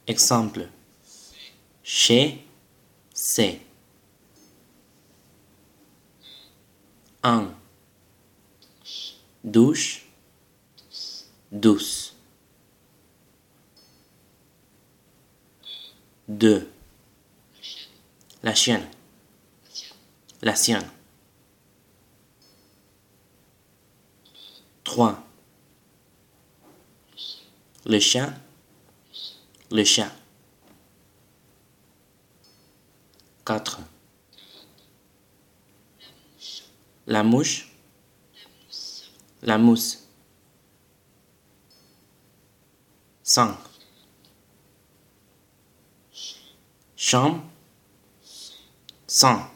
Exemple. Chez, c'est. Un. Douche, douce. Deux. La chienne. La sienne. Trois. Le chat. Le chat. Quatre. La mouche. La mousse. Cinq. Chambre. Cent.